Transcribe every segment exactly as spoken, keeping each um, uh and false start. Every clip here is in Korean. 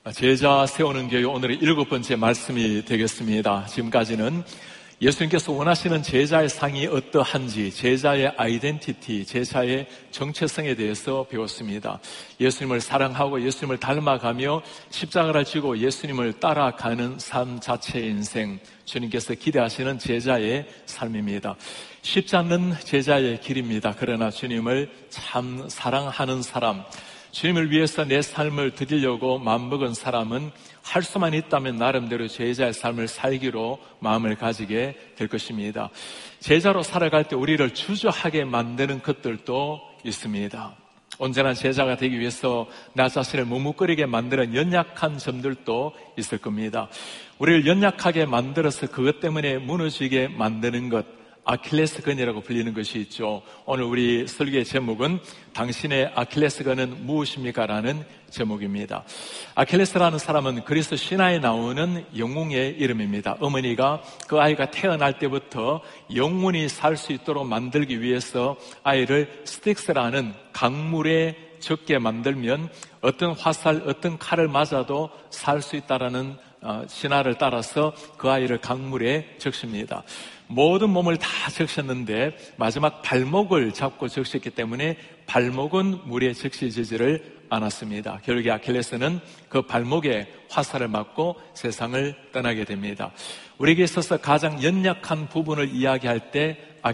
제자 세우는 교회 오늘의 일곱 번째 말씀이 되겠습니다. 지금까지는 예수님께서 원하시는 제자의 상이 어떠한지, 제자의 아이덴티티, 제자의 정체성에 대해서 배웠습니다. 예수님을 사랑하고 예수님을 닮아가며 십자가를 지고 예수님을 따라가는 삶 자체의 인생, 주님께서 기대하시는 제자의 삶입니다. 쉽지 않는 제자의 길입니다. 그러나 주님을 참 사랑하는 사람, 주님을 위해서 내 삶을 드리려고 마음먹은 사람은 할 수만 있다면 나름대로 제자의 삶을 살기로 마음을 가지게 될 것입니다. 제자로 살아갈 때 우리를 주저하게 만드는 것들도 있습니다. 언제나 제자가 되기 위해서 나 자신을 머뭇거리게 만드는 연약한 점들도 있을 겁니다. 우리를 연약하게 만들어서 그것 때문에 무너지게 만드는 것, 아킬레스건이라고 불리는 것이 있죠. 오늘 우리 설교의 제목은 당신의 아킬레스건은 무엇입니까? 라는 제목입니다. 아킬레스라는 사람은 그리스 신화에 나오는 영웅의 이름입니다. 어머니가 그 아이가 태어날 때부터 영원히 살 수 있도록 만들기 위해서 아이를 스틱스라는 강물에 적게 만들면 어떤 화살, 어떤 칼을 맞아도 살 수 있다라는 신화를 따라서 그 아이를 강물에 적십니다. 모든 몸을 다 적셨는데 마지막 발목을 잡고 적셨기 때문에 발목은 물에 적시지지를 않았습니다. 결국에 아킬레스는 그 발목에 화살을 맞고 세상을 떠나게 됩니다. 우리에게 있어서 가장 연약한 부분을 이야기할 때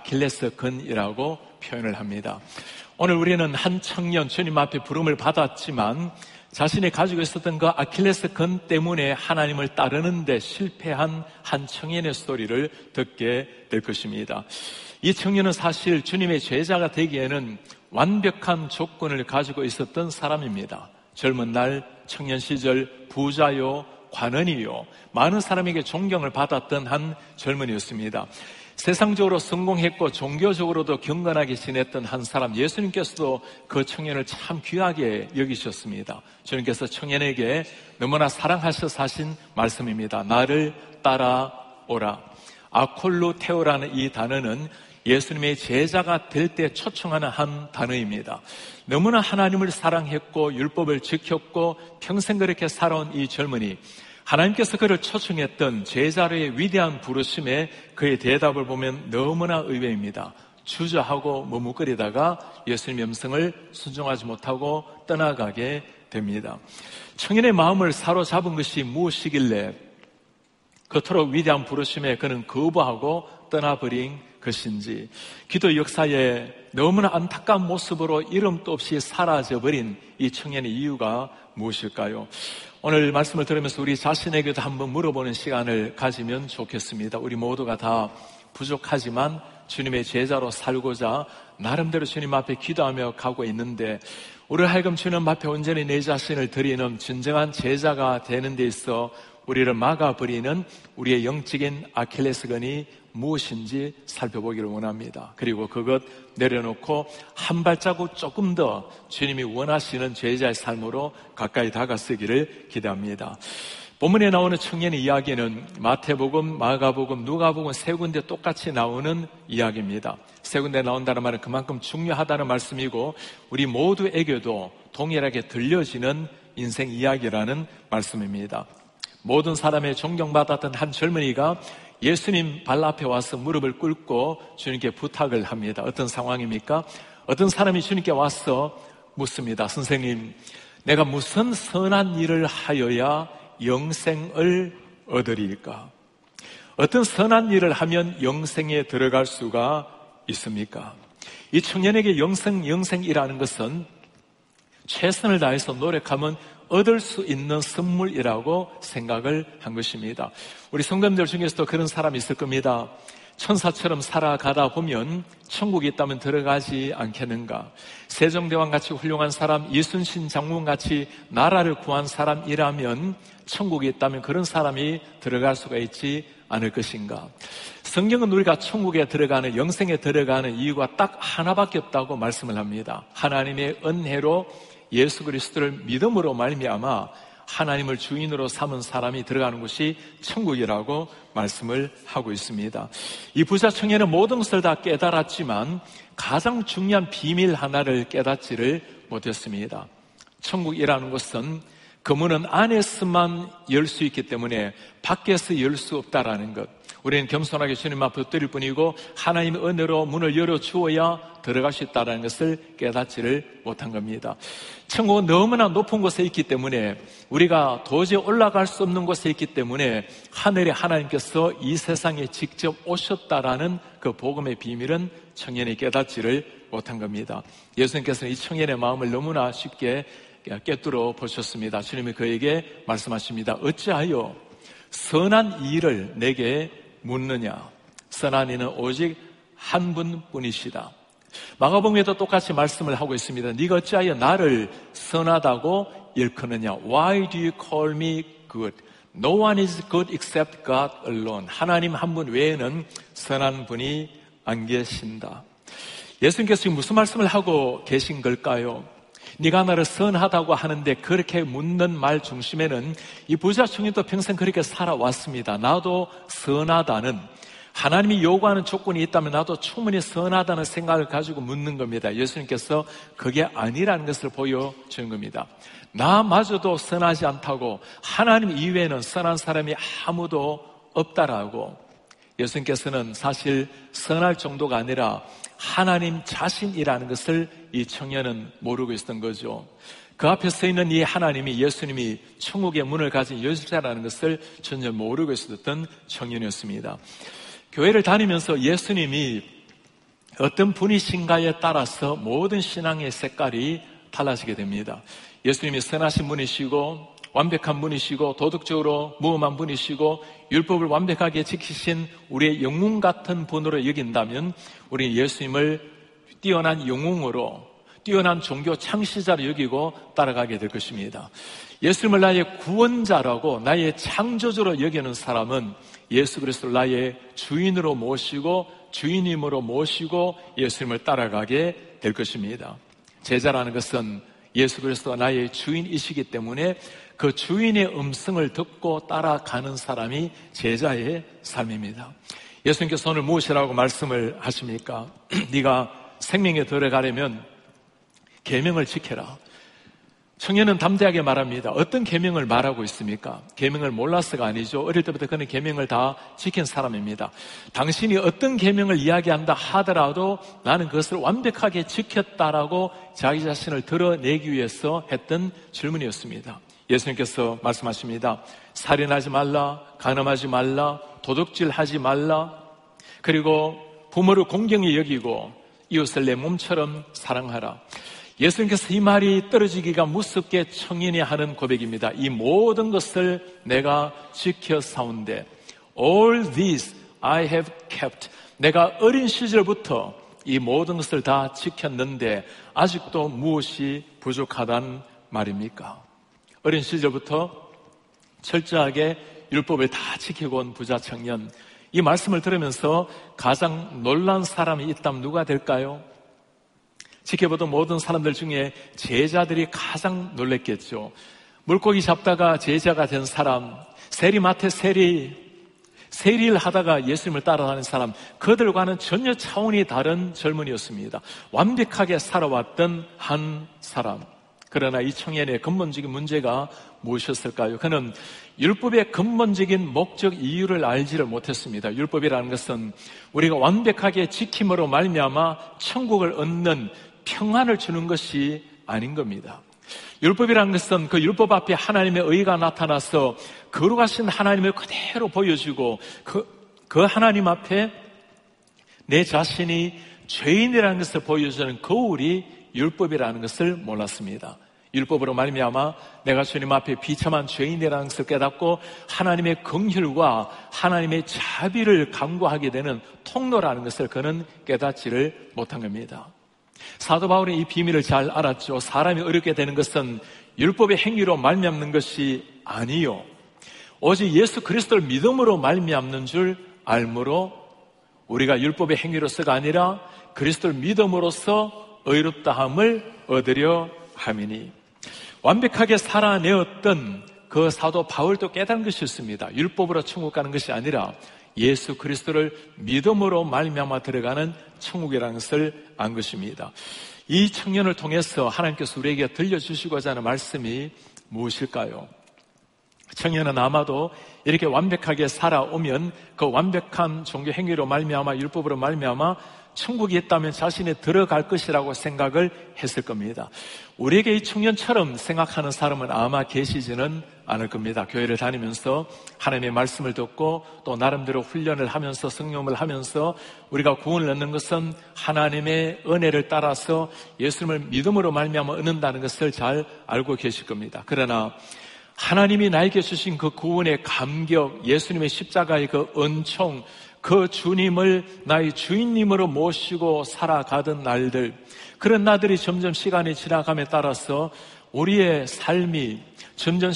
아킬레스건이라고 표현을 합니다. 오늘 우리는 한 청년, 주님 앞에 부름을 받았지만 자신이 가지고 있었던 그 아킬레스건 때문에 하나님을 따르는데 실패한 한 청년의 스토리를 듣게 될 것입니다. 이 청년은 사실 주님의 제자가 되기에는 완벽한 조건을 가지고 있었던 사람입니다. 젊은 날, 청년 시절, 부자요, 관원이요, 많은 사람에게 존경을 받았던 한 젊은이였습니다. 세상적으로 성공했고 종교적으로도 경건하게 지냈던 한 사람, 예수님께서도 그 청년을 참 귀하게 여기셨습니다. 주님께서 청년에게 너무나 사랑하셔서 하신 말씀입니다. 나를 따라오라. 아콜루테오라는 이 단어는 예수님의 제자가 될 때 초청하는 한 단어입니다. 너무나 하나님을 사랑했고 율법을 지켰고 평생 그렇게 살아온 이 젊은이, 하나님께서 그를 초청했던 제자로의 위대한 부르심에 그의 대답을 보면 너무나 의외입니다. 주저하고 머뭇거리다가 예수님의 음성을 순종하지 못하고 떠나가게 됩니다. 청년의 마음을 사로잡은 것이 무엇이길래 그토록 위대한 부르심에 그는 거부하고 떠나버린 것인지, 기도 역사에 너무나 안타까운 모습으로 이름도 없이 사라져버린 이 청년의 이유가 무엇일까요? 오늘 말씀을 들으면서 우리 자신에게도 한번 물어보는 시간을 가지면 좋겠습니다. 우리 모두가 다 부족하지만 주님의 제자로 살고자 나름대로 주님 앞에 기도하며 가고 있는데, 우리를 하여금 주님 앞에 온전히 내 자신을 드리는 진정한 제자가 되는 데 있어 우리를 막아버리는 우리의 영적인 아킬레스건이 무엇인지 살펴보기를 원합니다. 그리고 그것 내려놓고 한 발자국 조금 더 주님이 원하시는 제자의 삶으로 가까이 다가서기를 기대합니다. 본문에 나오는 청년의 이야기는 마태복음, 마가복음, 누가복음 세 군데 똑같이 나오는 이야기입니다. 세 군데 나온다는 말은 그만큼 중요하다는 말씀이고 우리 모두에게도 동일하게 들려지는 인생 이야기라는 말씀입니다. 모든 사람의 존경받았던 한 젊은이가 예수님 발 앞에 와서 무릎을 꿇고 주님께 부탁을 합니다. 어떤 상황입니까? 어떤 사람이 주님께 와서 묻습니다. 선생님, 내가 무슨 선한 일을 하여야 영생을 얻으리까? 어떤 선한 일을 하면 영생에 들어갈 수가 있습니까? 이 청년에게 영생, 영생이라는 것은 최선을 다해서 노력하면 얻을 수 있는 선물이라고 생각을 한 것입니다. 우리 성도님들 중에서도 그런 사람이 있을 겁니다. 천사처럼 살아가다 보면 천국이 있다면 들어가지 않겠는가? 세종대왕같이 훌륭한 사람, 이순신 장군같이 나라를 구한 사람이라면 천국이 있다면 그런 사람이 들어갈 수가 있지 않을 것인가? 성경은 우리가 천국에 들어가는, 영생에 들어가는 이유가 딱 하나밖에 없다고 말씀을 합니다. 하나님의 은혜로 예수 그리스도를 믿음으로 말미암아 하나님을 주인으로 삼은 사람이 들어가는 곳이 천국이라고 말씀을 하고 있습니다. 이 부자 청년은 모든 것을 다 깨달았지만 가장 중요한 비밀 하나를 깨닫지를 못했습니다. 천국이라는 것은 그 문은 안에서만 열 수 있기 때문에 밖에서 열 수 없다라는 것. 우리는 겸손하게 주님 앞에 엎드릴 뿐이고 하나님의 은혜로 문을 열어주어야 들어갈 수 있다는 것을 깨닫지를 못한 겁니다. 천국은 너무나 높은 곳에 있기 때문에, 우리가 도저히 올라갈 수 없는 곳에 있기 때문에 하늘의 하나님께서 이 세상에 직접 오셨다라는 그 복음의 비밀은 청년이 깨닫지를 못한 겁니다. 예수님께서는 이 청년의 마음을 너무나 쉽게 꿰뚫어 보셨습니다. 주님이 그에게 말씀하십니다. 어찌하여 선한 일을 내게 묻느냐? 선한 이는 오직 한 분뿐이시다. 마가복음에도 똑같이 말씀을 하고 있습니다. 네가 어찌하여 나를 선하다고 일컫느냐? Why do you call me good? No one is good except God alone. 하나님 한 분 외에는 선한 분이 안 계신다. 예수님께서 지금 무슨 말씀을 하고 계신 걸까요? 네가 나를 선하다고 하는데, 그렇게 묻는 말 중심에는 이 부자 청년도 평생 그렇게 살아왔습니다. 나도 선하다는, 하나님이 요구하는 조건이 있다면 나도 충분히 선하다는 생각을 가지고 묻는 겁니다. 예수님께서 그게 아니라는 것을 보여주는 겁니다. 나마저도 선하지 않다고, 하나님 이외에는 선한 사람이 아무도 없다라고. 예수님께서는 사실 선할 정도가 아니라 하나님 자신이라는 것을 이 청년은 모르고 있었던 거죠. 그 앞에 서 있는 이 하나님이, 예수님이 천국의 문을 가진 여자라는 것을 전혀 모르고 있었던 청년이었습니다. 교회를 다니면서 예수님이 어떤 분이신가에 따라서 모든 신앙의 색깔이 달라지게 됩니다. 예수님이 선하신 분이시고 완벽한 분이시고 도덕적으로 무엄한 분이시고 율법을 완벽하게 지키신 우리의 영웅 같은 분으로 여긴다면, 우리는 예수님을 뛰어난 영웅으로, 뛰어난 종교 창시자로 여기고 따라가게 될 것입니다. 예수님을 나의 구원자라고, 나의 창조주로 여기는 사람은 예수 그리스도를 나의 주인으로 모시고 주인임으로 모시고 예수님을 따라가게 될 것입니다. 제자라는 것은 예수 그리스도가 나의 주인이시기 때문에 그 주인의 음성을 듣고 따라가는 사람이 제자의 삶입니다. 예수님께서 오늘 무엇이라고 말씀을 하십니까? 네가 생명에 들어가려면 계명을 지켜라. 청년은 담대하게 말합니다. 어떤 계명을 말하고 있습니까? 계명을 몰라서가 아니죠. 어릴 때부터 그는 계명을 다 지킨 사람입니다. 당신이 어떤 계명을 이야기한다 하더라도 나는 그것을 완벽하게 지켰다라고 자기 자신을 드러내기 위해서 했던 질문이었습니다. 예수님께서 말씀하십니다. 살인하지 말라, 간음하지 말라, 도둑질하지 말라, 그리고 부모를 공경히 여기고 이웃을 내 몸처럼 사랑하라. 예수님께서 이 말이 떨어지기가 무섭게 청인이 하는 고백입니다. 이 모든 것을 내가 지켜사온데, All these I have kept. 내가 어린 시절부터 이 모든 것을 다 지켰는데 아직도 무엇이 부족하단 말입니까? 어린 시절부터 철저하게 율법을 다 지키고 온 부자 청년, 이 말씀을 들으면서 가장 놀란 사람이 있다면 누가 될까요? 지켜보던 모든 사람들 중에 제자들이 가장 놀랬겠죠. 물고기 잡다가 제자가 된 사람, 세리마트 세리, 세리를 하다가 예수님을 따라다니는 사람, 그들과는 전혀 차원이 다른 젊은이였습니다. 완벽하게 살아왔던 한 사람. 그러나 이 청년의 근본적인 문제가 무엇이었을까요? 그는 율법의 근본적인 목적 이유를 알지를 못했습니다. 율법이라는 것은 우리가 완벽하게 지킴으로 말미암아 천국을 얻는 평안을 주는 것이 아닌 겁니다. 율법이라는 것은 그 율법 앞에 하나님의 의가 나타나서 거룩하신 하나님을 그대로 보여주고 그, 그 하나님 앞에 내 자신이 죄인이라는 것을 보여주는 거울이 율법이라는 것을 몰랐습니다. 율법으로 말미암아 내가 주님 앞에 비참한 죄인이라는 것을 깨닫고 하나님의 긍휼과 하나님의 자비를 간구하게 되는 통로라는 것을 그는 깨닫지를 못한 겁니다. 사도 바울은 이 비밀을 잘 알았죠. 사람이 어렵게 되는 것은 율법의 행위로 말미암는 것이 아니요, 오직 예수 그리스도를 믿음으로 말미암는 줄 알므로 우리가 율법의 행위로서가 아니라 그리스도를 믿음으로써 의롭다함을 얻으려 함이니. 완벽하게 살아내었던 그 사도 바울도 깨달은 것이었습니다. 율법으로 천국 가는 것이 아니라 예수 그리스도를 믿음으로 말미암아 들어가는 천국이라는 것을 안 것입니다. 이 청년을 통해서 하나님께서 우리에게 들려주시고자 하는 말씀이 무엇일까요? 청년은 아마도 이렇게 완벽하게 살아오면 그 완벽한 종교 행위로 말미암아 율법으로 말미암아 천국이 있다면 자신이 들어갈 것이라고 생각을 했을 겁니다. 우리에게 이 청년처럼 생각하는 사람은 아마 계시지는 않을 겁니다. 교회를 다니면서 하나님의 말씀을 듣고 또 나름대로 훈련을 하면서 성령을 하면서 우리가 구원을 얻는 것은 하나님의 은혜를 따라서 예수님을 믿음으로 말미암아 얻는다는 것을 잘 알고 계실 겁니다. 그러나 하나님이 나에게 주신 그 구원의 감격, 예수님의 십자가의 그 은총, 그 주님을 나의 주인님으로 모시고 살아가던 날들, 그런 날들이 점점 시간이 지나감에 따라서 우리의 삶이 점점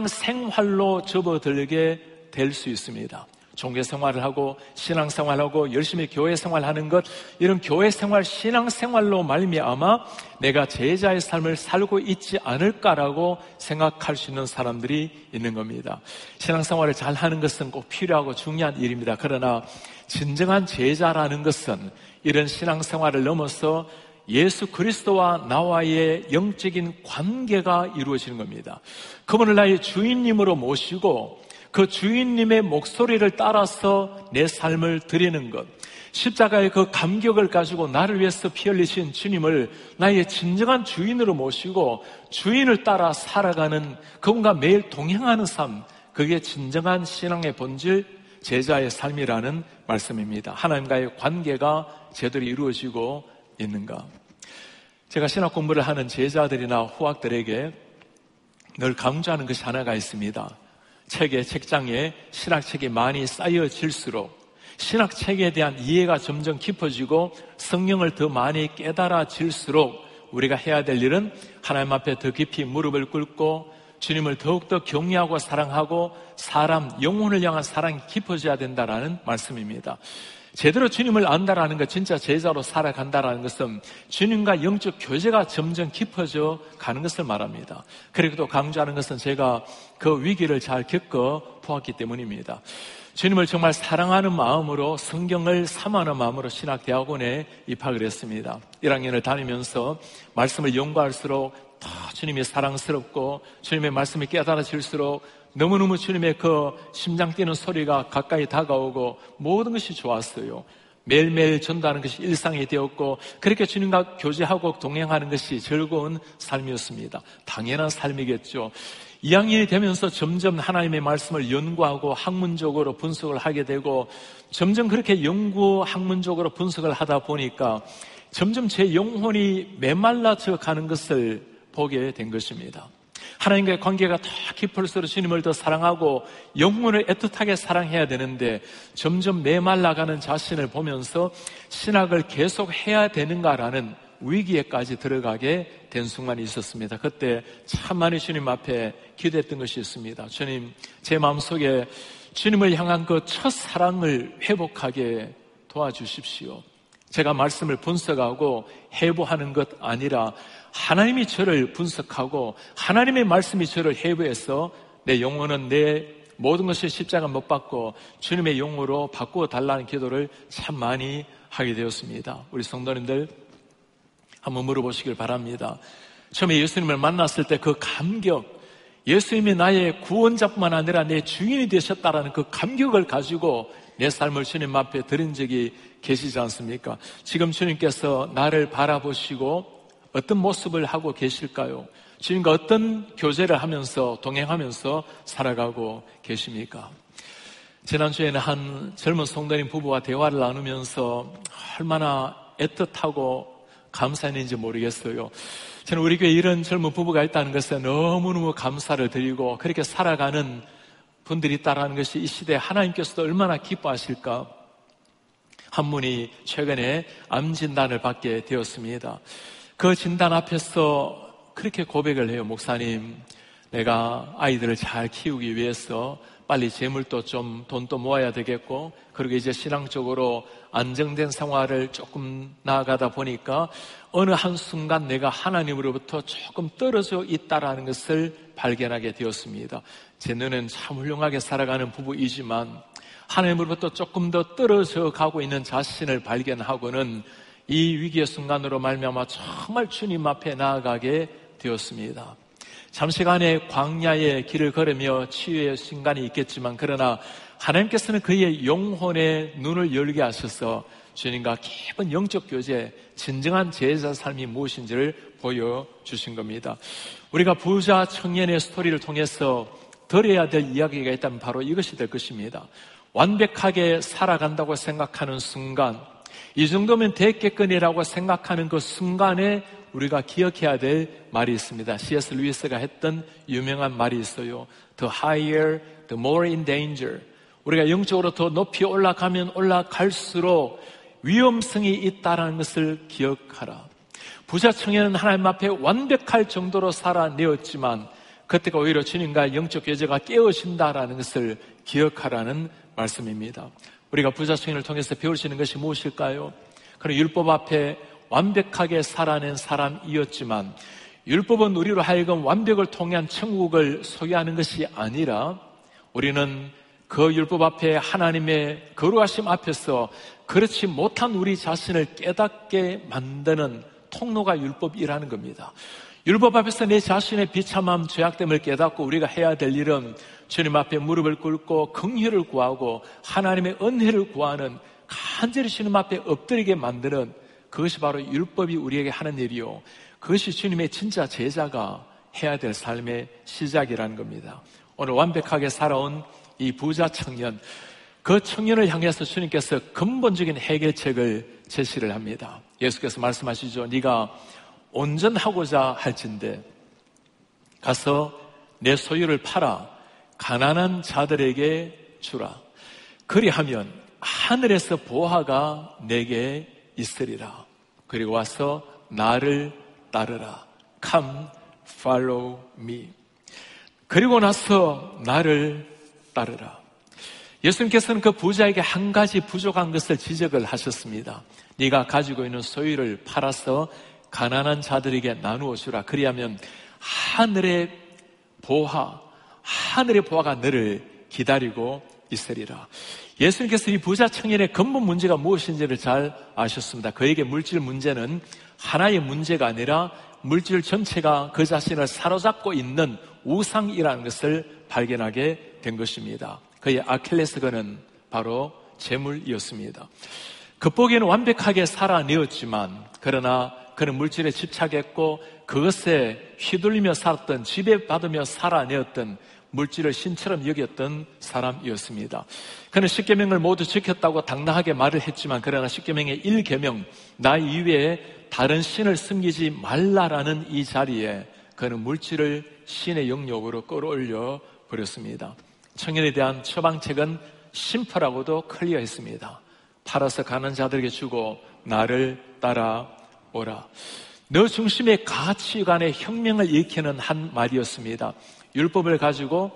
신앙생활로 접어들게 될 수 있습니다. 종교생활을 하고 신앙생활하고 열심히 교회생활하는 것, 이런 교회생활, 신앙생활로 말미암아 내가 제자의 삶을 살고 있지 않을까라고 생각할 수 있는 사람들이 있는 겁니다. 신앙생활을 잘하는 것은 꼭 필요하고 중요한 일입니다. 그러나 진정한 제자라는 것은 이런 신앙생활을 넘어서 예수 그리스도와 나와의 영적인 관계가 이루어지는 겁니다. 그분을 나의 주인님으로 모시고 그 주인님의 목소리를 따라서 내 삶을 드리는 것, 십자가의 그 감격을 가지고 나를 위해서 피 흘리신 주님을 나의 진정한 주인으로 모시고 주인을 따라 살아가는, 그분과 매일 동행하는 삶, 그게 진정한 신앙의 본질, 제자의 삶이라는 말씀입니다. 하나님과의 관계가 제대로 이루어지고 있는가? 제가 신학 공부를 하는 제자들이나 후학들에게 늘 강조하는 것이 하나가 있습니다. 책의 책장에 신학책이 많이 쌓여질수록 신학책에 대한 이해가 점점 깊어지고 성경을 더 많이 깨달아질수록 우리가 해야 될 일은 하나님 앞에 더 깊이 무릎을 꿇고 주님을 더욱더 경외하고 사랑하고 사람, 영혼을 향한 사랑이 깊어져야 된다라는 말씀입니다. 제대로 주님을 안다라는 것, 진짜 제자로 살아간다라는 것은 주님과 영적 교제가 점점 깊어져 가는 것을 말합니다. 그리고 또 강조하는 것은 제가 그 위기를 잘 겪어 보았기 때문입니다. 주님을 정말 사랑하는 마음으로 성경을 사모하는 마음으로 신학대학원에 입학을 했습니다. 일 학년을 다니면서 말씀을 연구할수록 더 주님이 사랑스럽고 주님의 말씀이 깨달아질수록 너무너무 주님의 그 심장 뛰는 소리가 가까이 다가오고 모든 것이 좋았어요. 매일매일 전도하는 것이 일상이 되었고 그렇게 주님과 교제하고 동행하는 것이 즐거운 삶이었습니다. 당연한 삶이겠죠. 이 학년이 되면서 점점 하나님의 말씀을 연구하고 학문적으로 분석을 하게 되고 점점 그렇게 연구 학문적으로 분석을 하다 보니까 점점 제 영혼이 메말라져 가는 것을 보게 된 것입니다. 하나님과의 관계가 더 깊을수록 주님을 더 사랑하고 영혼을 애틋하게 사랑해야 되는데 점점 메말라가는 자신을 보면서 신학을 계속 해야 되는가라는 위기에까지 들어가게 된 순간이 있었습니다. 그때 참 많이 주님 앞에 기도했던 것이 있습니다. 주님, 제 마음속에 주님을 향한 그 첫 사랑을 회복하게 도와주십시오. 제가 말씀을 분석하고 해부하는 것 아니라 하나님이 저를 분석하고 하나님의 말씀이 저를 해부해서 내 영혼은 내 모든 것을 십자가 못 받고 주님의 영으로 바꾸어 달라는 기도를 참 많이 하게 되었습니다. 우리 성도님들 한번 물어보시길 바랍니다. 처음에 예수님을 만났을 때 그 감격, 예수님이 나의 구원자뿐만 아니라 내 주인이 되셨다라는 그 감격을 가지고 내 삶을 주님 앞에 드린 적이 계시지 않습니까? 지금 주님께서 나를 바라보시고 어떤 모습을 하고 계실까요? 주님과 어떤 교제를 하면서 동행하면서 살아가고 계십니까? 지난주에는 한 젊은 성도님 부부와 대화를 나누면서 얼마나 애틋하고 감사했는지 모르겠어요. 저는 우리 교회에 이런 젊은 부부가 있다는 것에 너무너무 감사를 드리고 그렇게 살아가는 분들이 있다는 것이 이 시대에 하나님께서도 얼마나 기뻐하실까. 한 분이 최근에 암 진단을 받게 되었습니다. 그 진단 앞에서 그렇게 고백을 해요. 목사님, 내가 아이들을 잘 키우기 위해서 빨리 재물도 좀 돈도 모아야 되겠고 그리고 이제 신앙적으로 안정된 생활을 조금 나아가다 보니까 어느 한순간 내가 하나님으로부터 조금 떨어져 있다라는 것을 발견하게 되었습니다. 제 눈엔 참 훌륭하게 살아가는 부부이지만 하나님으로부터 조금 더 떨어져 가고 있는 자신을 발견하고는 이 위기의 순간으로 말미암아 정말 주님 앞에 나아가게 되었습니다. 잠시간의 광야의 길을 걸으며 치유의 순간이 있겠지만 그러나 하나님께서는 그의 영혼의 눈을 열게 하셔서 주님과 깊은 영적 교제, 진정한 제자 삶이 무엇인지를 보여주신 겁니다. 우리가 부자 청년의 스토리를 통해서 들어야 될 이야기가 있다면 바로 이것이 될 것입니다. 완벽하게 살아간다고 생각하는 순간, 이 정도면 됐겠거니라고 생각하는 그 순간에 우리가 기억해야 될 말이 있습니다. 씨 에스 루이스가 했던 유명한 말이 있어요. The higher, the more in danger. 우리가 영적으로 더 높이 올라가면 올라갈수록 위험성이 있다는 것을 기억하라. 부자 청년은 하나님 앞에 완벽할 정도로 살아내었지만 그때가 오히려 주님과 영적 교제가 깨어진다라는 것을 기억하라는 말씀입니다. 우리가 부자 청년을 통해서 배울 수 있는 것이 무엇일까요? 그는 율법 앞에 완벽하게 살아낸 사람이었지만 율법은 우리로 하여금 완벽을 통한 천국을 소유하는 것이 아니라 우리는 그 율법 앞에 하나님의 거룩하심 앞에서 그렇지 못한 우리 자신을 깨닫게 만드는 통로가 율법이라는 겁니다. 율법 앞에서 내 자신의 비참함, 죄악됨을 깨닫고 우리가 해야 될 일은 주님 앞에 무릎을 꿇고 긍휼을 구하고 하나님의 은혜를 구하는, 간절히 주님 앞에 엎드리게 만드는, 그것이 바로 율법이 우리에게 하는 일이요, 그것이 주님의 진짜 제자가 해야 될 삶의 시작이라는 겁니다. 오늘 완벽하게 살아온 이 부자 청년, 그 청년을 향해서 주님께서 근본적인 해결책을 제시를 합니다. 예수께서 말씀하시죠. 네가 온전하고자 할진대 가서 내 소유를 팔아 가난한 자들에게 주라. 그리하면 하늘에서 보화가 내게 있으리라. 그리고 와서 나를 따르라. Come, follow me. 그리고 나서 나를 따르라. 예수님께서는 그 부자에게 한 가지 부족한 것을 지적을 하셨습니다. 네가 가지고 있는 소유를 팔아서 가난한 자들에게 나누어 주라. 그리하면 하늘의 보화, 하늘의 보화가 너를 기다리고 있으리라. 예수님께서 이 부자 청년의 근본 문제가 무엇인지를 잘 아셨습니다. 그에게 물질 문제는 하나의 문제가 아니라 물질 전체가 그 자신을 사로잡고 있는 우상이라는 것을 발견하게 된 것입니다. 그의 아킬레스건은 바로 재물이었습니다. 겉보기에는 완벽하게 살아내었지만 그러나 그는 물질에 집착했고 그것에 휘둘리며 살았던, 지배받으며 살아내었던, 물질을 신처럼 여겼던 사람이었습니다. 그는 십계명을 모두 지켰다고 당당하게 말을 했지만 그러나 십계명의 일 계명, 나 이외에 다른 신을 섬기지 말라라는 이 자리에 그는 물질을 신의 영역으로 끌어올려 버렸습니다. 청년에 대한 처방책은 심플하고도 클리어했습니다. 팔아서 가난한 자들에게 주고 나를 따라오라. 너 중심의 가치관의 혁명을 일으키는 한 말이었습니다. 율법을 가지고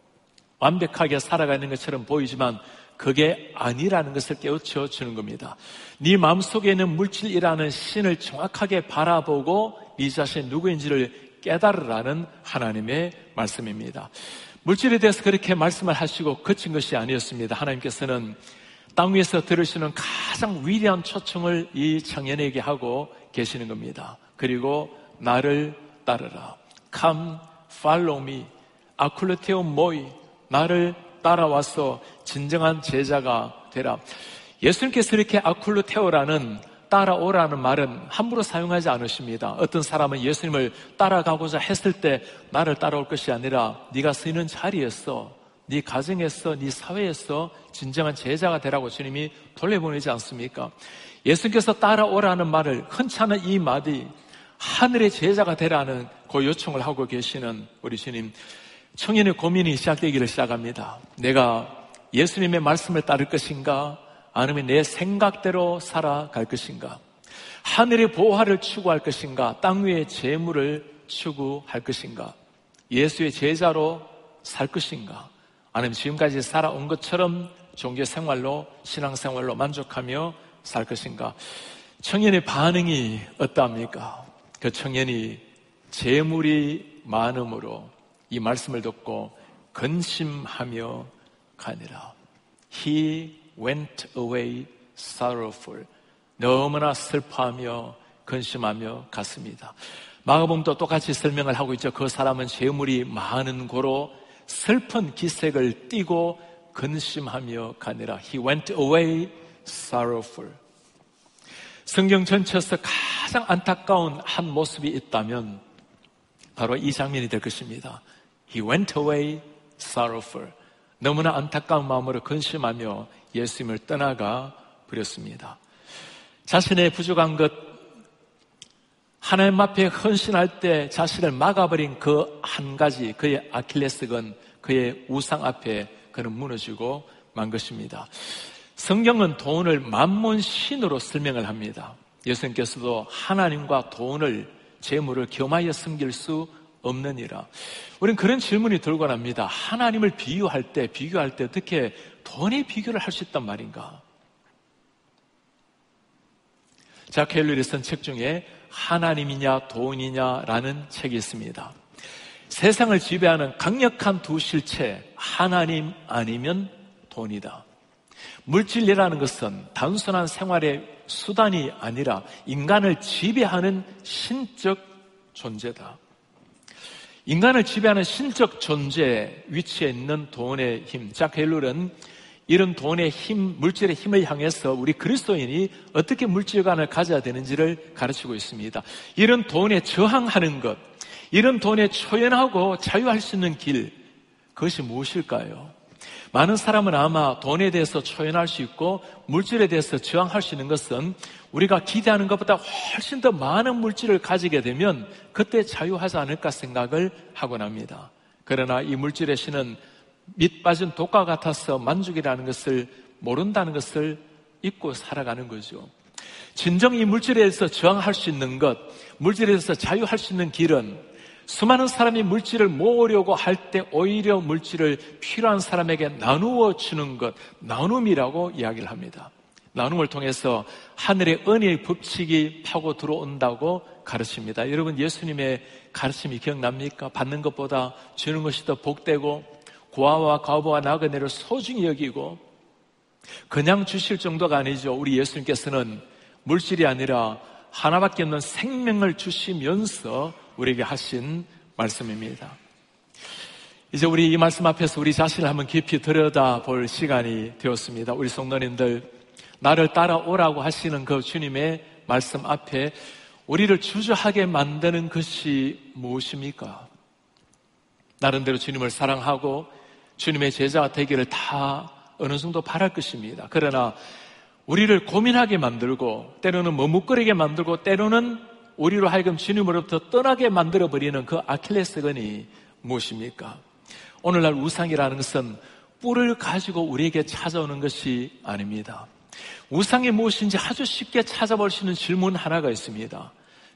완벽하게 살아가는 것처럼 보이지만 그게 아니라는 것을 깨우쳐 주는 겁니다. 네 마음속에 있는 물질이라는 신을 정확하게 바라보고 네 자신이 누구인지를 깨달으라는 하나님의 말씀입니다. 물질에 대해서 그렇게 말씀을 하시고 그친 것이 아니었습니다. 하나님께서는 땅 위에서 들으시는 가장 위대한 초청을 이 청년에게 하고 계시는 겁니다. 그리고 나를 따르라. Come, follow me. 아쿨루테오 모이. 나를 따라와서 진정한 제자가 되라. 예수님께서 이렇게 아쿨루테오라는 따라오라는 말은 함부로 사용하지 않으십니다. 어떤 사람은 예수님을 따라가고자 했을 때 나를 따라올 것이 아니라 네가 서 있는 자리에서, 네 가정에서, 네 사회에서 진정한 제자가 되라고 주님이 돌려보내지 않습니까? 예수님께서 따라오라는 말을, 흔치 않은 이 말이 하늘의 제자가 되라는 그 요청을 하고 계시는 우리 주님, 청년의 고민이 시작되기를 시작합니다. 내가 예수님의 말씀을 따를 것인가? 아니면 내 생각대로 살아갈 것인가? 하늘의 보화를 추구할 것인가? 땅 위의 재물을 추구할 것인가? 예수의 제자로 살 것인가? 아니면 지금까지 살아온 것처럼 종교 생활로, 신앙생활로 만족하며 살 것인가? 청년의 반응이 어떠합니까? 그 청년이 재물이 많음으로 이 말씀을 듣고 근심하며 가니라. He went away sorrowful. 너무나 슬퍼하며 근심하며 갔습니다. 마가복음도 똑같이 설명을 하고 있죠. 그 사람은 재물이 많은 고로 슬픈 기색을 띠고 근심하며 가니라. He went away sorrowful. 성경 전체에서 가장 안타까운 한 모습이 있다면 바로 이 장면이 될 것입니다. He went away sorrowful. 너무나 안타까운 마음으로 근심하며 예수님을 떠나가 버렸습니다. 자신의 부족한 것, 하나님 앞에 헌신할 때 자신을 막아버린 그 한 가지, 그의 아킬레스건, 그의 우상 앞에 그는 무너지고 만 것입니다. 성경은 돈을 만몬신으로 설명을 합니다. 예수님께서도 하나님과 돈을, 재물을 겸하여 섬길 수 없느니라. 우리는 그런 질문이 들고 납니다. 하나님을 비유할 때, 비교할 때 어떻게 돈에 비교를 할 수 있단 말인가? 자크 헬러리 쓴 책 중에 하나님이냐 돈이냐라는 책이 있습니다. 세상을 지배하는 강력한 두 실체, 하나님 아니면 돈이다. 물질이라는 것은 단순한 생활의 수단이 아니라 인간을 지배하는 신적 존재다. 인간을 지배하는 신적 존재 위치에 있는 돈의 힘. 자크 헬러는 이런 돈의 힘, 물질의 힘을 향해서 우리 그리스도인이 어떻게 물질관을 가져야 되는지를 가르치고 있습니다. 이런 돈에 저항하는 것, 이런 돈에 초연하고 자유할 수 있는 길, 그것이 무엇일까요? 많은 사람은 아마 돈에 대해서 초연할 수 있고 물질에 대해서 저항할 수 있는 것은 우리가 기대하는 것보다 훨씬 더 많은 물질을 가지게 되면 그때 자유하지 않을까 생각을 하곤 합니다. 그러나 이 물질의 신은 밑 빠진 독과 같아서 만족이라는 것을 모른다는 것을 잊고 살아가는 거죠. 진정 이 물질에 대해서 저항할 수 있는 것, 물질에 대해서 자유할 수 있는 길은 수많은 사람이 물질을 모으려고 할 때 오히려 물질을 필요한 사람에게 나누어 주는 것, 나눔이라고 이야기를 합니다. 나눔을 통해서 하늘의 은혜의 법칙이 파고 들어온다고 가르칩니다. 여러분, 예수님의 가르침이 기억납니까? 받는 것보다 주는 것이 더 복되고 고아와 과부와 나그네를 소중히 여기고 그냥 주실 정도가 아니죠. 우리 예수님께서는 물질이 아니라 하나밖에 없는 생명을 주시면서 우리에게 하신 말씀입니다. 이제 우리 이 말씀 앞에서 우리 자신을 한번 깊이 들여다볼 시간이 되었습니다. 우리 성도님들, 나를 따라오라고 하시는 그 주님의 말씀 앞에 우리를 주저하게 만드는 것이 무엇입니까? 나름대로 주님을 사랑하고 주님의 제자가 되기를 다 어느 정도 바랄 것입니다. 그러나 우리를 고민하게 만들고 때로는 머뭇거리게 만들고 때로는 우리로 하여금 주님으로부터 떠나게 만들어버리는 그 아킬레스건이 무엇입니까? 오늘날 우상이라는 것은 뿔을 가지고 우리에게 찾아오는 것이 아닙니다. 우상이 무엇인지 아주 쉽게 찾아볼 수 있는 질문 하나가 있습니다.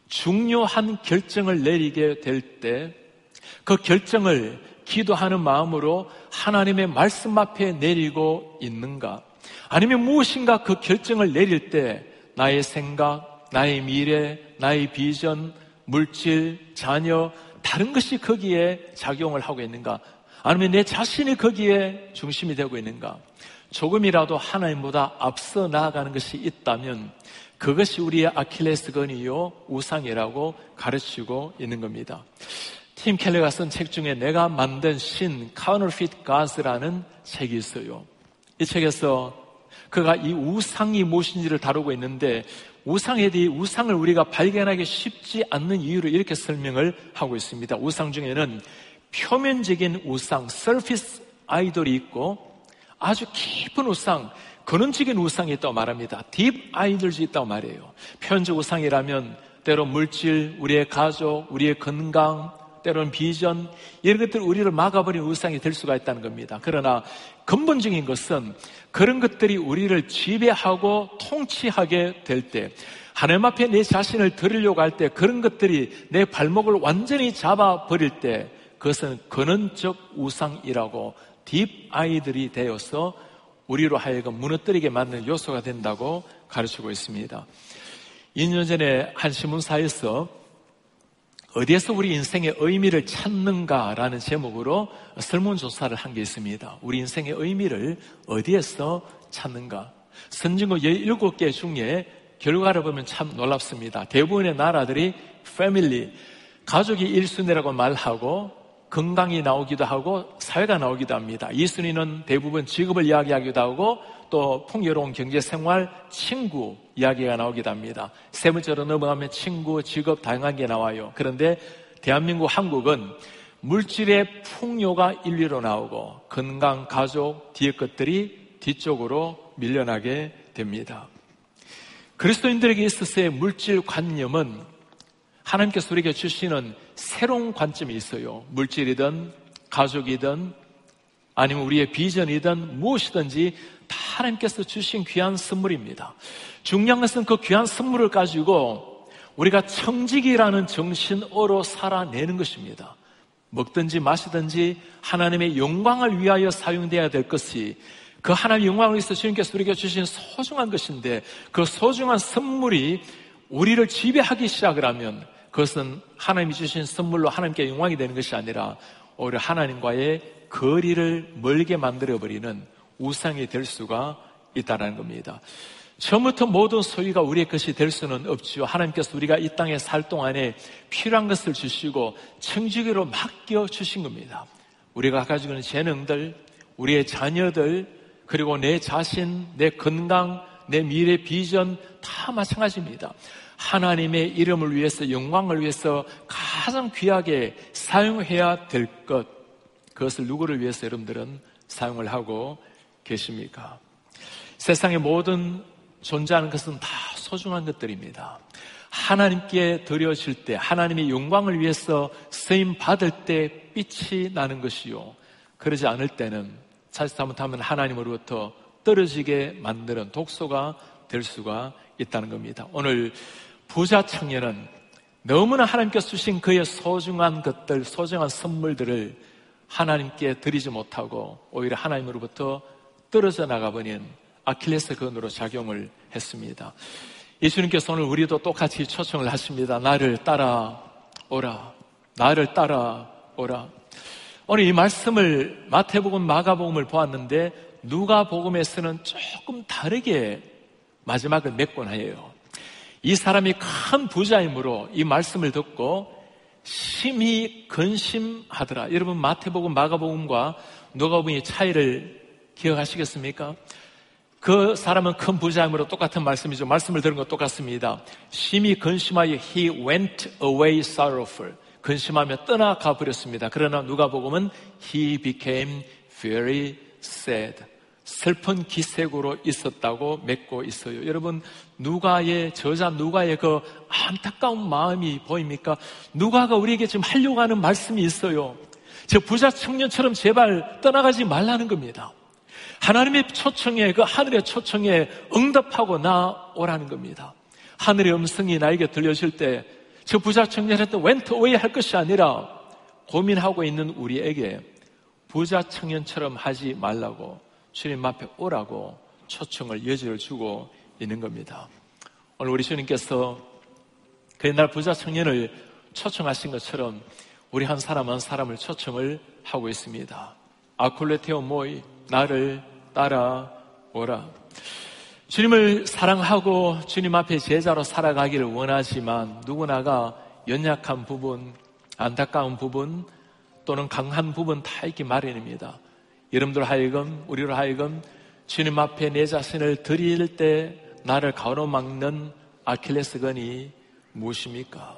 중요한 결정을 내리게 될 때 그 결정을 기도하는 마음으로 하나님의 말씀 앞에 내리고 있는가? 아니면 무엇인가 그 결정을 내릴 때 나의 생각, 나의 미래, 나의 비전, 물질, 자녀, 다른 것이 거기에 작용을 하고 있는가? 아니면 내 자신이 거기에 중심이 되고 있는가? 조금이라도 하나님보다 앞서 나아가는 것이 있다면 그것이 우리의 아킬레스건이요 우상이라고 가르치고 있는 겁니다. 팀 켈러가 쓴 책 중에 내가 만든 신, Counterfeit Gods라는 책이 있어요. 이 책에서 그가 이 우상이 무엇인지를 다루고 있는데 우상에 대해 우상을 우리가 발견하기 쉽지 않는 이유를 이렇게 설명을 하고 있습니다. 우상 중에는 표면적인 우상, surface 아이돌이 있고 아주 깊은 우상, 근원적인 우상이 있다고 말합니다. deep idols 있다고 말해요. 표현적 우상이라면 때로 물질, 우리의 가족, 우리의 건강, 때로는 비전, 이런 것들이 우리를 막아버린 우상이 될 수가 있다는 겁니다. 그러나 근본적인 것은 그런 것들이 우리를 지배하고 통치하게 될 때, 하나님 앞에 내 자신을 드리려고 할 때 그런 것들이 내 발목을 완전히 잡아버릴 때 그것은 근원적 우상이라고 딥 아이들이 되어서 우리로 하여금 무너뜨리게 만드는 요소가 된다고 가르치고 있습니다. 이 년 전에 한 신문사에서 어디에서 우리 인생의 의미를 찾는가라는 제목으로 설문조사를 한 게 있습니다. 우리 인생의 의미를 어디에서 찾는가? 선진국 열일곱 개 중에 결과를 보면 참 놀랍습니다. 대부분의 나라들이 패밀리, 가족이 일 순위라고 말하고 건강이 나오기도 하고 사회가 나오기도 합니다. 이 순위는 대부분 직업을 이야기하기도 하고 또 풍요로운 경제생활, 친구 이야기가 나오기도 합니다. 세 번째로 넘어가면 친구, 직업 다양한 게 나와요. 그런데 대한민국, 한국은 물질의 풍요가 일 위로 나오고 건강, 가족, 뒤에 것들이 뒤쪽으로 밀려나게 됩니다. 그리스도인들에게 있어서의 물질 관념은 하나님께서 우리에게 주시는 새로운 관점이 있어요. 물질이든 가족이든 아니면 우리의 비전이든 무엇이든지 다 하나님께서 주신 귀한 선물입니다. 중요한 것은 그 귀한 선물을 가지고 우리가 청지기라는 정신어로 살아내는 것입니다. 먹든지 마시든지 하나님의 영광을 위하여 사용되어야 될 것이 그 하나님의 영광을 위해서 주님께서 우리에게 주신 소중한 것인데 그 소중한 선물이 우리를 지배하기 시작을 하면 그것은 하나님이 주신 선물로 하나님께 영광이 되는 것이 아니라 오히려 하나님과의 거리를 멀게 만들어버리는 우상이 될 수가 있다는 겁니다. 처음부터 모든 소유가 우리의 것이 될 수는 없죠. 하나님께서 우리가 이 땅에 살 동안에 필요한 것을 주시고 청지기로 맡겨주신 겁니다. 우리가 가지고 있는 재능들, 우리의 자녀들, 그리고 내 자신, 내 건강, 내 미래 비전 다 마찬가지입니다. 하나님의 이름을 위해서, 영광을 위해서 가장 귀하게 사용해야 될 것, 그것을 누구를 위해서 여러분들은 사용을 하고 계십니까? 세상의 모든 존재하는 것은 다 소중한 것들입니다. 하나님께 드려질 때, 하나님의 영광을 위해서 쓰임 받을 때 빛이 나는 것이요, 그러지 않을 때는 자칫 잘못하면 하나님으로부터 떨어지게 만드는 독소가 될 수가 있다는 겁니다. 오늘 부자 청년은 너무나 하나님께서 주신 그의 소중한 것들, 소중한 선물들을 하나님께 드리지 못하고 오히려 하나님으로부터 떨어져 나가버린 아킬레스 건으로 작용을 했습니다. 예수님께서 오늘 우리도 똑같이 초청을 하십니다. 나를 따라오라. 나를 따라오라. 오늘 이 말씀을 마태복음, 마가복음을 보았는데 누가복음에서는 조금 다르게 마지막을 맺곤 해요. 이 사람이 큰 부자이므로 이 말씀을 듣고 심히 근심하더라. 여러분 마태복음, 마가복음과 누가복음의 차이를 기억하시겠습니까? 그 사람은 큰 부자이므로 똑같은 말씀이죠. 말씀을 들은 것 똑같습니다. 심히 근심하여 he went away sorrowful. 근심하며 떠나가 버렸습니다. 그러나 누가복음은 he became very sad. 슬픈 기색으로 있었다고 맺고 있어요. 여러분, 누가의 저자 누가의 그 안타까운 마음이 보입니까? 누가가 우리에게 지금 하려고 하는 말씀이 있어요. 저 부자 청년처럼 제발 떠나가지 말라는 겁니다. 하나님의 초청에, 그 하늘의 초청에 응답하고 나오라는 겁니다. 하늘의 음성이 나에게 들려질 때 저 부자 청년한테 went away 할 것이 아니라 고민하고 있는 우리에게 부자 청년처럼 하지 말라고 주님 앞에 오라고 초청을, 여지를 주고 있는 겁니다. 오늘 우리 주님께서 그 옛날 부자 청년을 초청하신 것처럼 우리 한 사람 한 사람을 초청을 하고 있습니다. 아콜레테오 모이, 나를 따라오라. 주님을 사랑하고 주님 앞에 제자로 살아가기를 원하지만 누구나가 연약한 부분, 안타까운 부분 또는 강한 부분 다 있기 마련입니다. 여러분들 하여금, 우리로 하여금 주님 앞에 내 자신을 드릴 때 나를 가로막는 아킬레스건이 무엇입니까?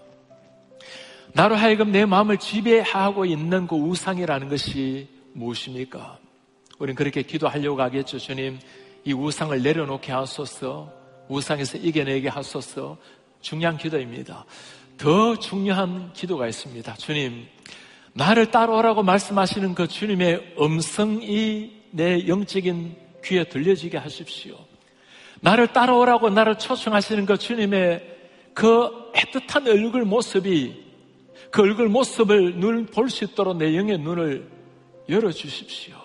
나로 하여금 내 마음을 지배하고 있는 그 우상이라는 것이 무엇입니까? 우리는 그렇게 기도하려고 하겠죠. 주님, 이 우상을 내려놓게 하소서, 우상에서 이겨내게 하소서. 중요한 기도입니다. 더 중요한 기도가 있습니다. 주님, 나를 따라오라고 말씀하시는 그 주님의 음성이 내 영적인 귀에 들려지게 하십시오. 나를 따라오라고 나를 초청하시는 그 주님의 그 애틋한 얼굴 모습이, 그 얼굴 모습을 눈 볼 수 있도록 내 영의 눈을 열어주십시오.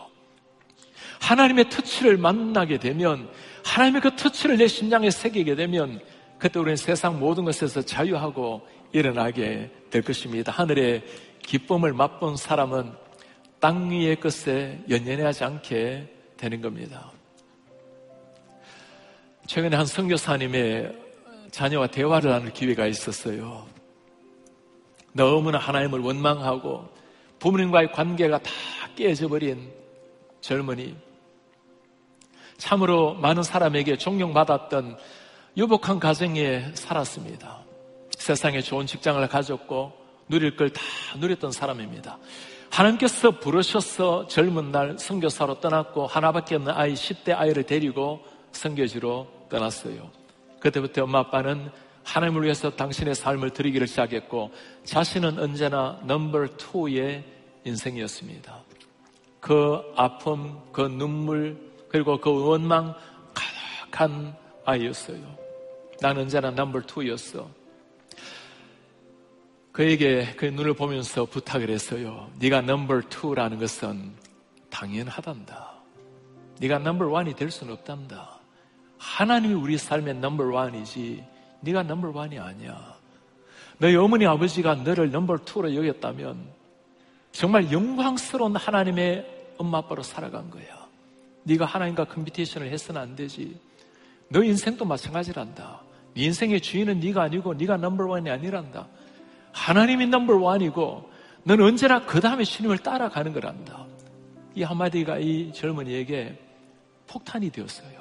하나님의 터치를 만나게 되면, 하나님의 그 터치를 내 심장에 새기게 되면 그때 우리는 세상 모든 것에서 자유하고 일어나게 될 것입니다. 하늘의 기쁨을 맛본 사람은 땅 위의 것에 연연하지 않게 되는 겁니다. 최근에 한 선교사님의 자녀와 대화를 하는 기회가 있었어요. 너무나 하나님을 원망하고 부모님과의 관계가 다 깨져버린 젊은이, 참으로 많은 사람에게 존경받았던 유복한 가정에 살았습니다. 세상에 좋은 직장을 가졌고 누릴 걸 다 누렸던 사람입니다. 하나님께서 부르셔서 젊은 날 선교사로 떠났고 하나밖에 없는 아이 십 대 아이를 데리고 선교지로 떠났어요. 그때부터 엄마 아빠는 하나님을 위해서 당신의 삶을 드리기를 시작했고 자신은 언제나 넘버 투의 인생이었습니다. 그 아픔, 그 눈물, 그리고 그 원망 가득한 아이였어요. 나는 언제나 넘버 투였어. 그에게 그 눈을 보면서 부탁을 했어요. 네가 넘버 투라는 것은 당연하단다. 네가 넘버 원이 될 수는 없단다. 하나님이 우리 삶의 넘버 원이지 네가 넘버 원이 아니야. 너희 어머니 아버지가 너를 넘버 투로 여겼다면 정말 영광스러운 하나님의 엄마 아빠로 살아간 거야. 네가 하나님과 컴피티션을 해서는 안 되지. 너 인생도 마찬가지란다. 네 인생의 주인은 네가 아니고 네가 넘버 원이 아니란다. 하나님이 넘버 원이고 너는 언제나 그 다음에 주님을 따라가는 거란다. 이 한마디가 이 젊은이에게 폭탄이 되었어요.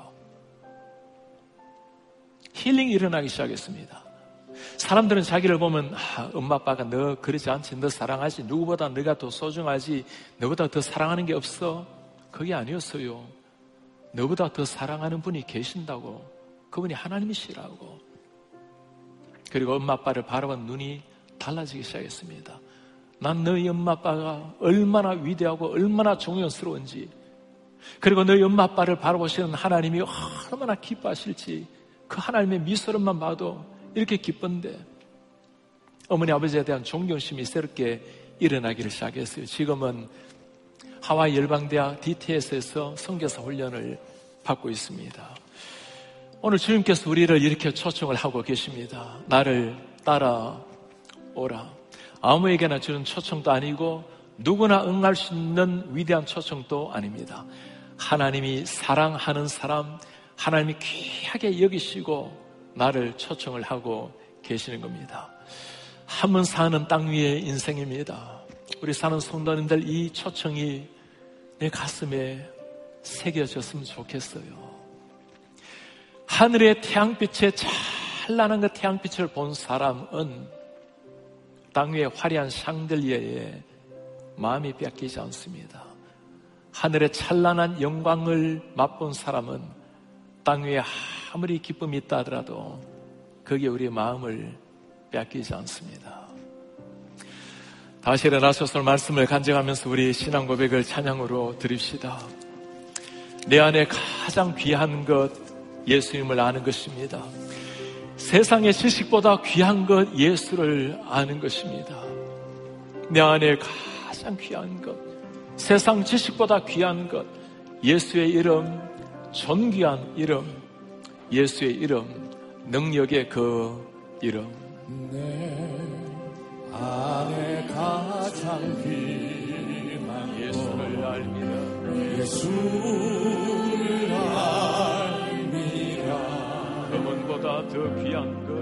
힐링이 일어나기 시작했습니다. 사람들은 자기를 보면 아, 엄마 아빠가 너 그러지 않지, 너 사랑하지, 누구보다 너가 더 소중하지, 너보다 더 사랑하는 게 없어. 그게 아니었어요. 너보다 더 사랑하는 분이 계신다고. 그분이 하나님이시라고. 그리고 엄마 아빠를 바라본 눈이 달라지기 시작했습니다. 난 너희 엄마 아빠가 얼마나 위대하고 얼마나 존경스러운지, 그리고 너희 엄마 아빠를 바라보시는 하나님이 얼마나 기뻐하실지 그 하나님의 미소를만 봐도 이렇게 기쁜데 어머니 아버지에 대한 존경심이 새롭게 일어나기를 시작했어요. 지금은 하와이 열방대학 디티에스에서 선교사 훈련을 받고 있습니다. 오늘 주님께서 우리를 이렇게 초청을 하고 계십니다. 나를 따라오라. 아무에게나 주는 초청도 아니고 누구나 응할 수 있는 위대한 초청도 아닙니다. 하나님이 사랑하는 사람, 하나님이 귀하게 여기시고 나를 초청을 하고 계시는 겁니다. 한 번 사는 땅 위의 인생입니다. 우리 사는 성도님들, 이 초청이 내 가슴에 새겨졌으면 좋겠어요. 하늘의 태양빛에 찬란한 그 태양빛을 본 사람은 땅 위의 화려한 샹들리에에 마음이 뺏기지 않습니다. 하늘의 찬란한 영광을 맛본 사람은 땅 위에 아무리 기쁨이 있다 하더라도 그게 우리의 마음을 뺏기지 않습니다. 다시 일어나셔서 말씀을 간증하면서 우리 신앙 고백을 찬양으로 드립시다. 내 안에 가장 귀한 것 예수님을 아는 것입니다. 세상의 지식보다 귀한 것 예수를 아는 것입니다. 내 안에 가장 귀한 것, 세상 지식보다 귀한 것, 예수의 이름, 존귀한 이름, 예수의 이름, 능력의 그 이름. 내 안에 가장 귀한 예수를 알미라. 예수를 알미라. 금은보다 더 귀한 것,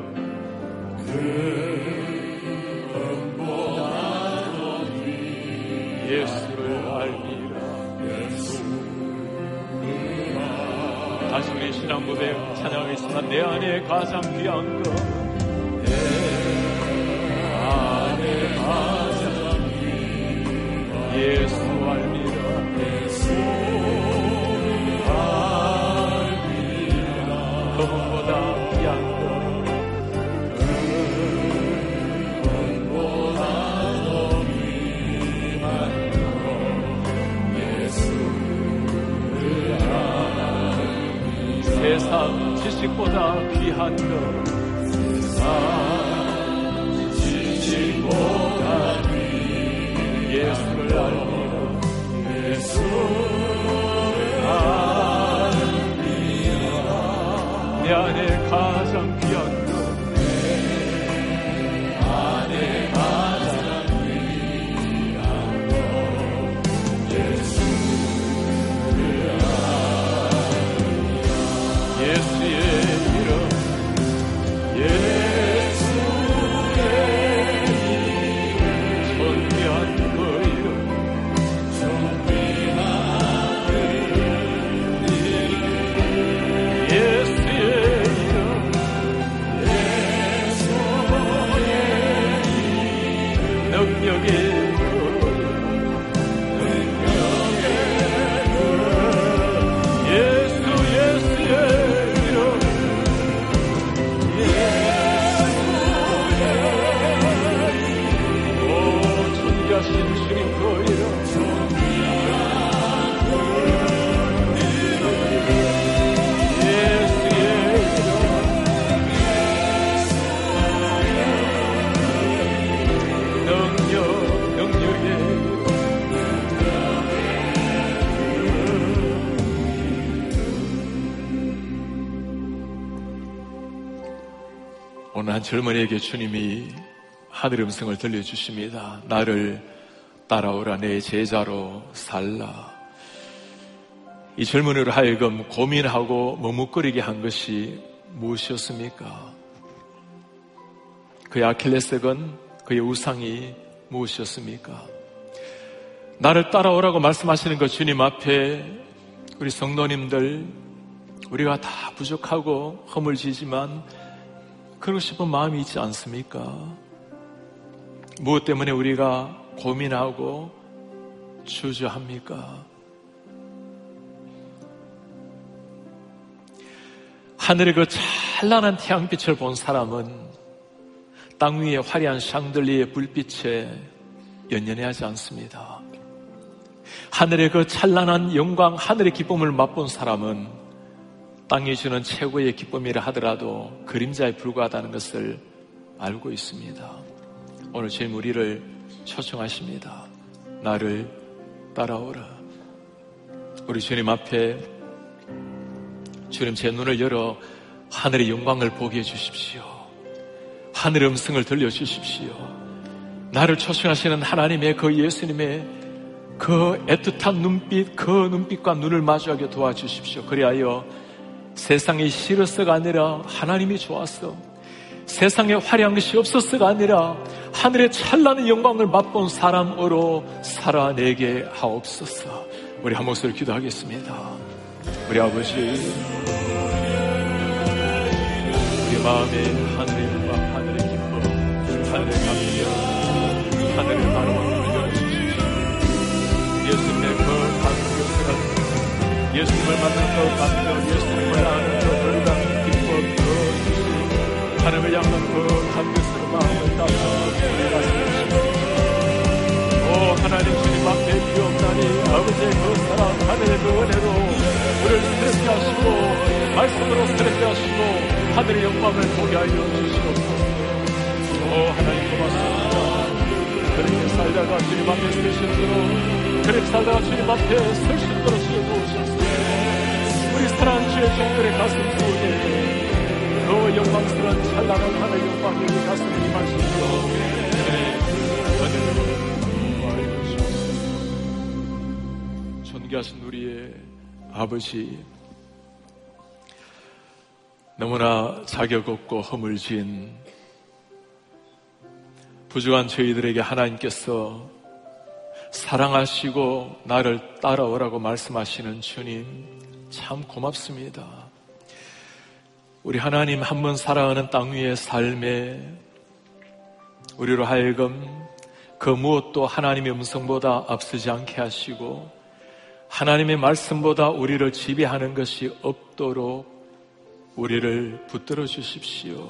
금은보다 더 귀한 예수를 알미라. 다시 우리 신앙 고백 찬양하겠습니다. 내 안에 가장 귀한 것, 내 안에 가장 귀한 예수 알미라. 예수 알미라. 금은보다 귀한 것, 금은보다 더 귀한 것 예수를 세상 지식보다 귀한 것, 세상 지식보다 귀한 예수를 알미라. 예수를 알미라. 내 안에 가장 귀한 것, 내 안에 가장 귀한 것 예수를 예수의 이름, 예수의 오늘 한 젊은이에게 주님이 하늘의 음성을 들려주십니다. 나를 따라오라, 내 제자로 살라. 이 젊은이로 하여금 고민하고 머뭇거리게 한 것이 무엇이었습니까? 그의 아킬레스건, 그의 우상이 무엇이었습니까? 나를 따라오라고 말씀하시는 그 주님 앞에 우리 성도님들, 우리가 다 부족하고 허물지지만 그러고 싶은 마음이 있지 않습니까? 무엇 때문에 우리가 고민하고 주저합니까? 하늘의 그 찬란한 태양빛을 본 사람은 땅 위의 화려한 샹들리의 불빛에 연연해하지 않습니다. 하늘의 그 찬란한 영광, 하늘의 기쁨을 맛본 사람은 땅이 주는 최고의 기쁨이라 하더라도 그림자에 불과하다는 것을 알고 있습니다. 오늘 주님 우리를 초청하십니다. 나를 따라오라. 우리 주님 앞에 주님 제 눈을 열어 하늘의 영광을 보게 해주십시오. 하늘의 음성을 들려주십시오. 나를 초청하시는 하나님의 그 예수님의 그 애틋한 눈빛, 그 눈빛과 눈을 마주하게 도와주십시오. 그리하여 세상이 싫어서가 아니라 하나님이 좋았어, 세상에 화려한 것이 없었어가 아니라 하늘의 찬란한 영광을 맛본 사람으로 살아내게 하옵소서. 우리 한 목소리 기도하겠습니다. 우리 아버지, 우리 마음에 하늘의 영광, 하늘의 기쁨, 하늘의 감격, 하늘의 나라를 열어주십시오. 예수님의 그 감격스러운, 예수님을 만난 그 감격, 예수님을 아는 그 놀라운 기쁨, 그 하나님을 향한 그 감격스러운 마음을 따라 우리 가슴에 주십시오. 오 하나님, 주님 앞에 비옵나니 아버지의 그 사랑, 하늘의 그 은혜로 우리를 스트레스 하시고 말씀으로 스트레스 하시고 하늘의 영광을 보게 하여 주시옵소서. 오 하나님 고맙습니다. 그렇게 살다가 주님 앞에 서신 대로, 그렇게 살다가 주님 앞에 서신 대로 주여 도우셨습니다. 우리 사랑하는 주의 종들의 가슴 속에 그 영광스러운 찬란한 하늘의 영광이 우리 가슴에 임하시고 존귀하신 우리의 아버지, 너무나 자격 없고 허물진 부족한 저희들에게 하나님께서 사랑하시고 나를 따라오라고 말씀하시는 주님, 참 고맙습니다. 우리 하나님 한 번 살아가는 땅 위의 삶에 우리로 하여금 그 무엇도 하나님의 음성보다 앞서지 않게 하시고 하나님의 말씀보다 우리를 지배하는 것이 없도록 우리를 붙들어 주십시오.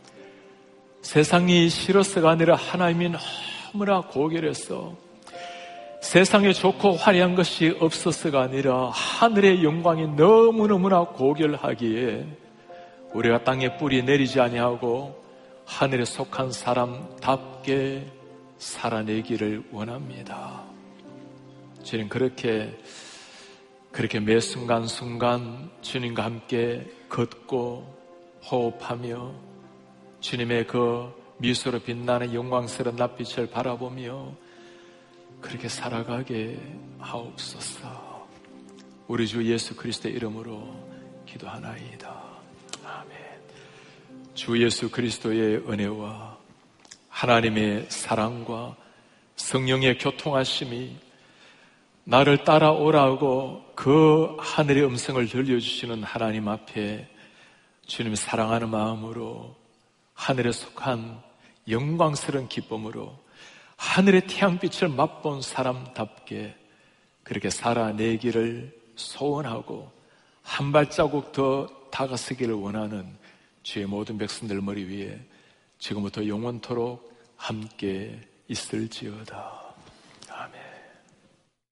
세상이 싫어서가 아니라 하나님이 너무나 고결해서, 세상에 좋고 화려한 것이 없어서가 아니라 하늘의 영광이 너무너무나 고결하기에 우리가 땅에 뿌리 내리지 아니하고 하늘에 속한 사람답게 살아내기를 원합니다. 주님, 그렇게 그렇게 매 순간순간 주님과 함께 걷고 호흡하며 주님의 그 미소로 빛나는 영광스러운 낯빛을 바라보며 그렇게 살아가게 하옵소서. 우리 주 예수 그리스도의 이름으로 기도하나이다. 아멘. 주 예수 그리스도의 은혜와 하나님의 사랑과 성령의 교통하심이 나를 따라오라고 그 하늘의 음성을 들려주시는 하나님 앞에 주님을 사랑하는 마음으로 하늘에 속한 영광스러운 기쁨으로 하늘의 태양빛을 맛본 사람답게 그렇게 살아내기를 소원하고 한 발자국 더 다가서기를 원하는 주의 모든 백성들 머리 위에 지금부터 영원토록 함께 있을지어다.